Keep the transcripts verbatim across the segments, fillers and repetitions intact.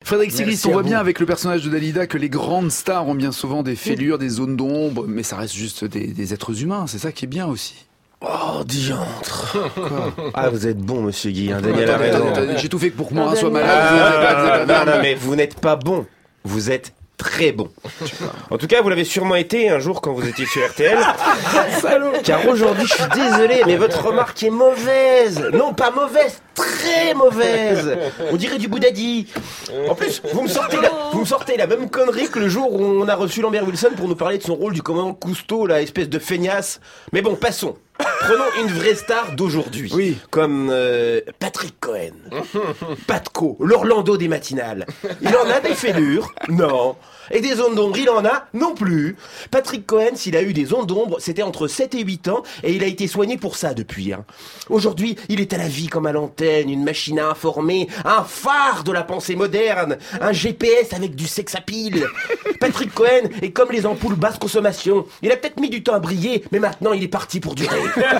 Frédéric Sigrist, Merci on à voit vous. bien avec le personnage de Dalida que les grandes stars ont bien souvent des fêlures, des zones d'ombre, mais ça reste juste des, des êtres humains, c'est ça qui est bien aussi. Oh, diantre. Ah, vous êtes bon, monsieur Guy, hein, Daniel a Attendez, raison. attendez, attendez, j'ai tout fait que pour que Morin soit Ah, malade. vous avez pas- vous avez pas- non, non, mais vous n'êtes pas bon. Vous êtes très bon. En tout cas, vous l'avez sûrement été un jour quand vous étiez sur R T L. Car aujourd'hui, je suis désolé, mais votre remarque est mauvaise. Non, pas mauvaise, très mauvaise. On dirait du Boudadi. En plus, vous me sortez la, vous me sortez la même connerie que le jour où on a reçu Lambert Wilson pour nous parler de son rôle du commandant Cousteau, la espèce de feignasse. Mais bon, passons. Prenons une vraie star d'aujourd'hui. Oui. Comme euh, Patrick Cohen. Patco, l'Orlando des matinales. Il en a des fêlures? Non. Et des ondes d'ombre, il en a non plus. Patrick Cohen, s'il a eu des ondes d'ombre, c'était entre sept et huit ans et il a été soigné pour ça depuis. Hein. Aujourd'hui, il est à la vie comme à l'antenne, une machine à informer, un phare de la pensée moderne, un G P S avec du sex appeal. Patrick Cohen est comme les ampoules basse consommation. Il a peut-être mis du temps à briller, mais maintenant il est parti pour durer.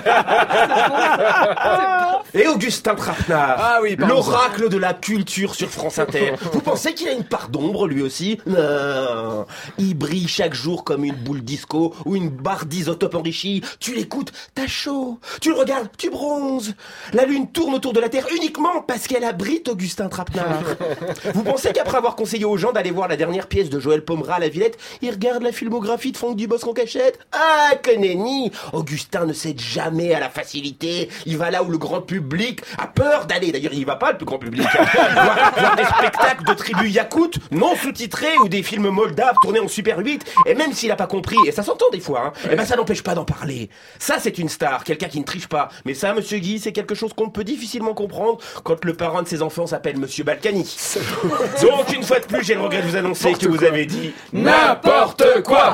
Et Augustin Trapenard, Ah oui, pardon. l'oracle de la culture sur France Inter. Vous pensez qu'il a une part d'ombre lui aussi? Non. Il brille chaque jour comme une boule disco ou une barre d'isotope enrichie. Tu l'écoutes, t'as chaud. Tu le regardes, tu bronzes. La lune tourne autour de la Terre uniquement parce qu'elle abrite Augustin Trapenard. Vous pensez qu'après avoir conseillé aux gens d'aller voir la dernière pièce de Joël Pomera à la Villette, ils regardent la filmographie de Franck Dubosc en cachette? Ah, que nenni! Augustin ne cède jamais à la facilité. Il va là où le grand public a peur d'aller. D'ailleurs, il y va pas, le plus grand public. voir, voir des spectacles de tribus yakoutes non sous-titrés ou des films moldaves tournés en Super huit. Et même s'il a pas compris, et ça s'entend des fois, hein, et ben ça n'empêche pas d'en parler. Ça, c'est une star, quelqu'un qui ne triche pas. Mais ça, monsieur Guy, c'est quelque chose qu'on peut difficilement comprendre quand le parrain de ses enfants s'appelle monsieur Balkany. Donc, une fois de plus, j'ai le regret de vous annoncer que vous avez dit N'importe quoi.